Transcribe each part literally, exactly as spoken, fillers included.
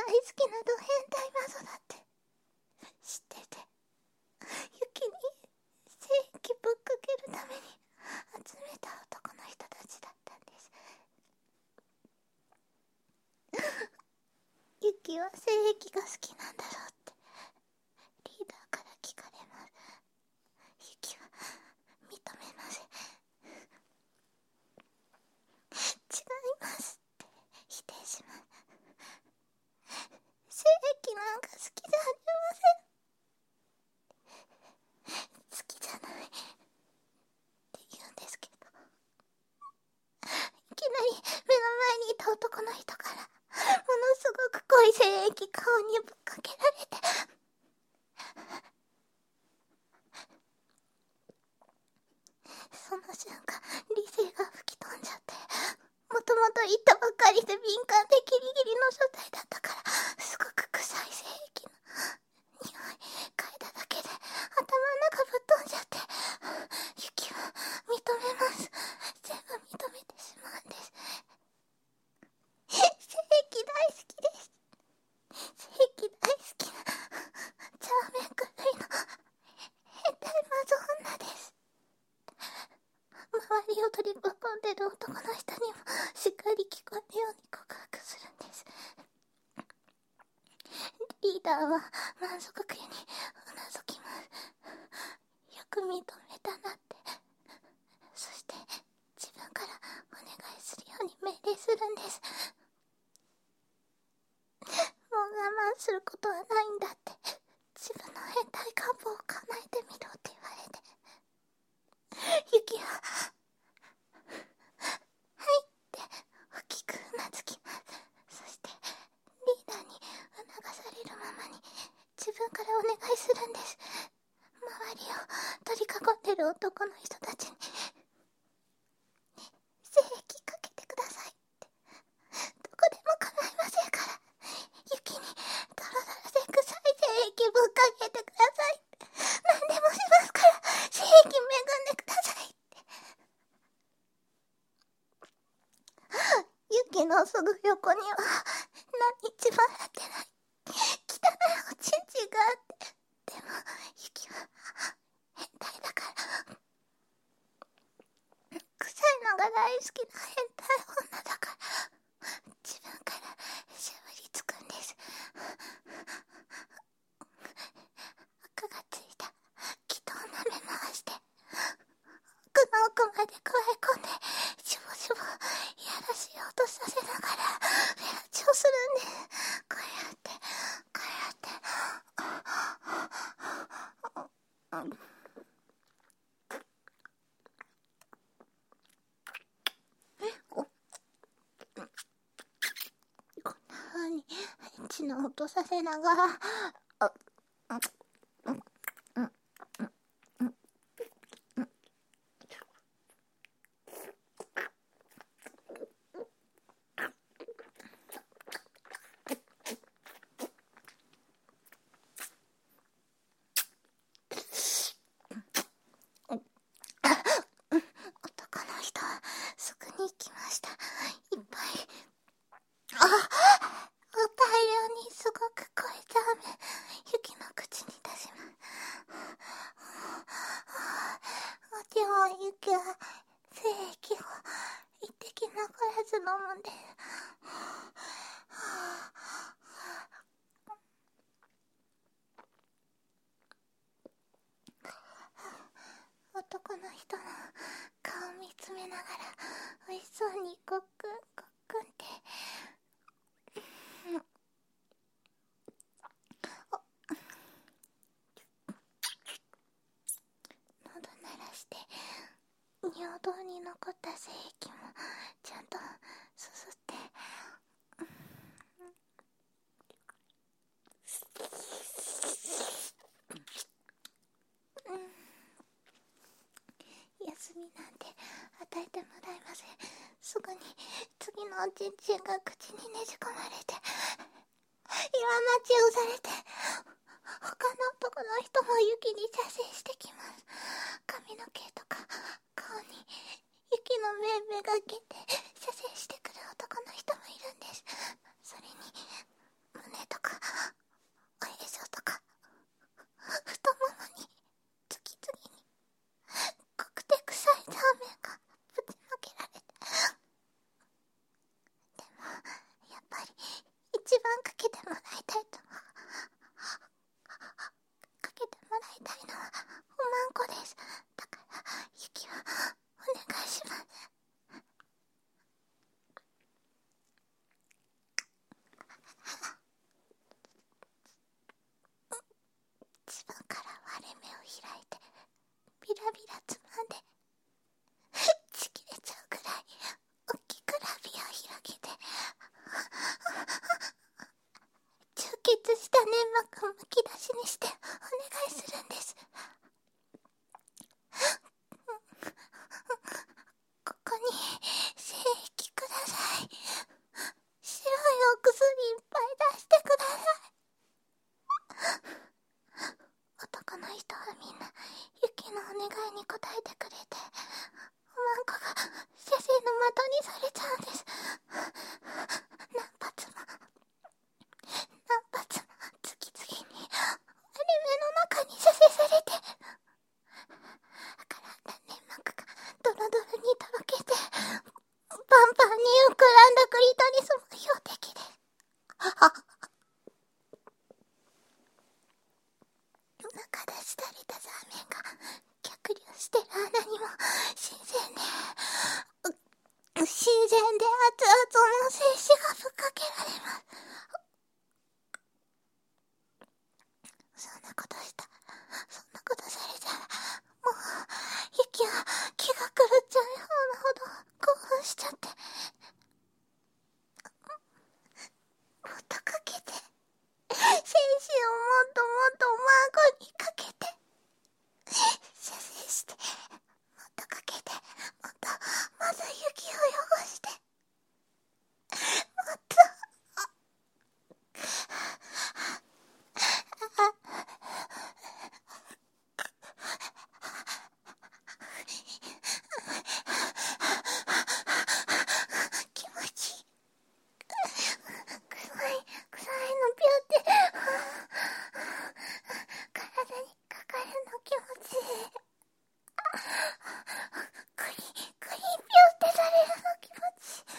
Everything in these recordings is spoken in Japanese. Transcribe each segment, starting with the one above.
好きなド変態マゾだって知ってて、ユキに性癖ぶっかけるために集めた男の人たちだったんです。ユキは性癖が好きなんだろうってリーダーから聞かれます。ユキは認めません。違いますって否定します。性癖なんか好きじゃありません。好きじゃないって言うんですけど、いきなり目の前にいた男の人からものすごく濃い性癖顔にぶっかけられて、その瞬間理性が吹き飛んじゃって、もともと言ったばっかりで敏感でギリギリの状態だったから、すごく臭い性癖の匂い嗅いだだけで頭の中ぶっ飛んじゃって、ユキは認めます。全部認めてしまうんです。性癖大好きです。性癖大好きなチャーメン狂いの変態魔女女です。周りを取り囲んでる男の人にもしっかり聞こえるように告白するんです。リーダーは満足げにうなずきます。よく認めたなって。そして自分からお願いするように命令するんです。もう我慢することはないんだって、自分の変態願望を叶えてみろって言われて、ユキははいって大きくうなずきます。そしてリーダーに促されるままに自分からお願いするんです。周りを取り囲んでる男の人たちに性癖かけてくださいって、どこでも構いませんから、ユキにドロドロで臭い性癖ぶっかけてくださいって、何でもしますから性癖恵んでくださいって。ユキのすぐ横には何日も洗ってない汚いおちんちんがあって、でもユキは変態だから臭いのが大好きな変態女だから自分からしゃぶりつくんです。赤がついた気筒を舐め回して奥の奥まで加え込んでしぼしぼいやらしい音させながらフェラチオするんです。こうやってこうやってここんな風にエッチな音させながらああ男の人はすぐに行きました。いっぱいあ大量にすごく濃いザーメンユキの口に出します。でもユキは精液を一滴残らず飲むんです。男の人の顔見つめながら美味しそうにごっくんごっくんって喉鳴らして尿道に残った精液もちゃんとすすって休みなんて与えてもらえません。すぐに次のおちんちんが口にねじ込まれて岩待ちをされて、他の男の人も雪に射精してきます。髪の毛とか顔に雪のめめがけて射精してくる男の人もいるんです。それに胸胸とかおへそとか太ももに次々に濃くて臭いラーメンがぶちまけられて、でもやっぱり一番かけてもらいたいとかけてもらいたいのはおまんこです。だからゆきはお願いします。自分から割れ目を開いてビラビラつまんでちぎれちゃうくらいおっきくラビを広げて充血した粘膜をむき出しにしてお願いするんです。ここに精液ください。白いお薬いっぱい出してください。男の人はみんなユキのお願いに応えてくれて、おまんこが先生の的にされちゃうんです。何発も何発も次々に割れ目の中に射精されて、体粘膜がドロドロにとろけてパンパンに膨らんだクリトリスも標的です。中出しされたザーメンが逆流してる穴にも新鮮で新鮮で熱々の精子がぶっかけられます。そんなことしたそんなことされたらもうユキは気が狂っちゃうようなほど興奮しちゃって、もっとかけて精子をもっともっと孫にかけて射精してもっとかけてもっとまず雪を汚してもっと気持ちいい。臭い臭いのピュって体にかかるの気持ちいい。クリクリピュってされるの気持ちいい。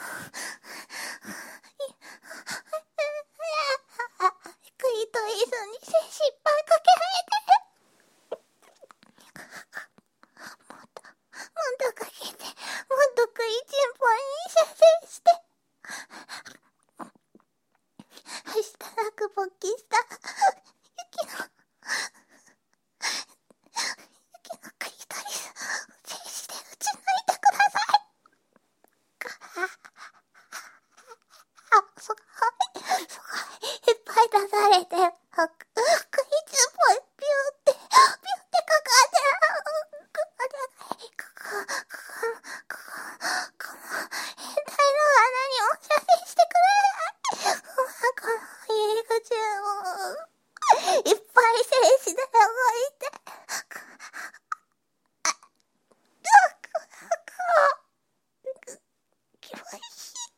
クリトリスに精子いっぱいかけられてる。もっともっとかけてもっとクリチンポイに射精してはしたなく勃起したユキのユキのクリトリス精子で打ち抜いてください。あ、すごいすごいいっぱい出されてクリチンポイピューってピューってかかってる。こここここの変態の穴にも射精してくれない。この入り口をいっぱい精子で動いて気持ちい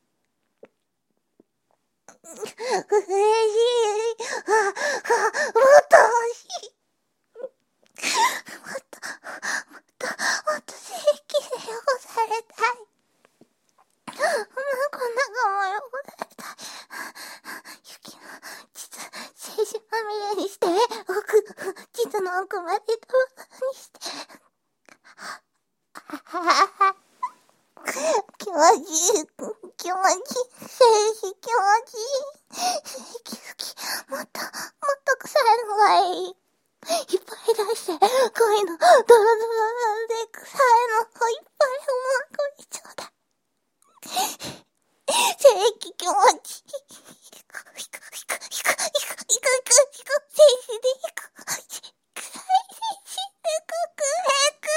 い。嬉しい。あ、あ、もっと欲しい。もっともっともっと精液で汚されたい。こんなこんなかも汚されたい。ユキの膣精子まみれにして奥膣の奥までドロドロにして気持ちいい気持ちいい精子気持ちいい精液好き。もっともっと臭いのがいい。いっぱい出してこういうのドロドロで臭いのをいっぱいおまんこにちょうだい。精液気持ちいい。ひくひくひくひくひくひくひくひく精子でひく臭い精子でくくへく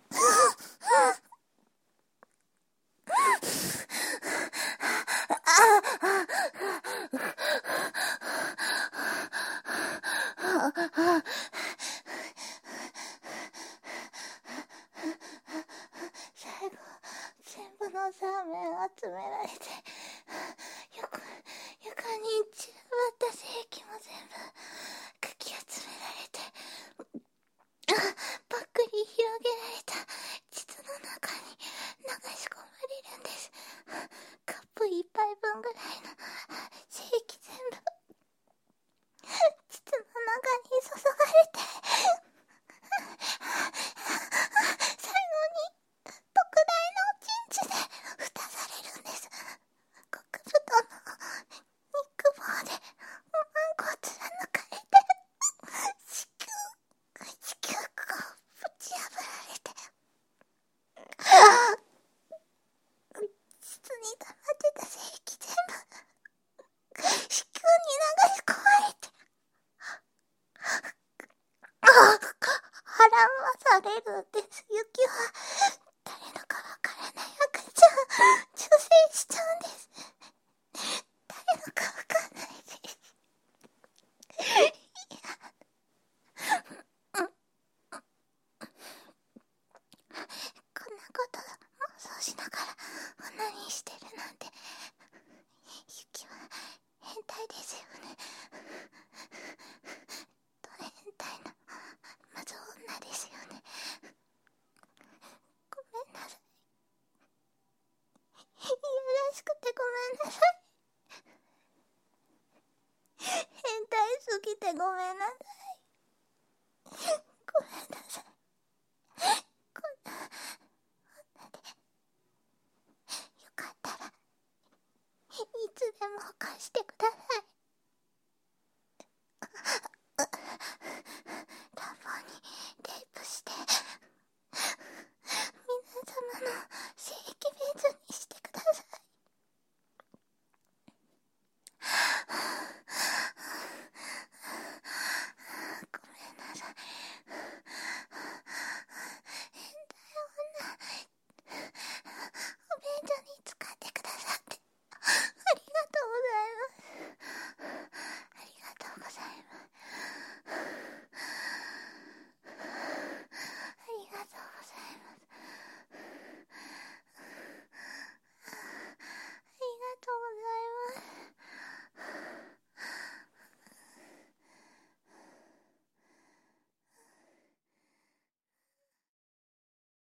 あの座面集められて、よく床に散らばった精液も全部かき集められて、ぱっくり広げられた膣の中に流し込まれるんです。カップ一杯分ぐらいの精液全部膣の中に注がれて、最後に特大のおちんちで蓋されるんです。極太の肉棒でおまんこを貫かれて、子宮子宮口をぶち破られて、膣に溜まってた精液全部子宮に流し込まれて、はらまされるんです。雪は誰のかわからない赤ちゃん女性しちゃうんです。誰のかわかんないです。こんなこと妄想しながらオナニーしてるなんて、雪は変態ですよね。ド変態なまず女ですよね。ごめんなさい。いやらしくてごめんなさい。変態すぎてごめんなさい。ごめんなさい。こんな女で、よかったらいつでも貸してください。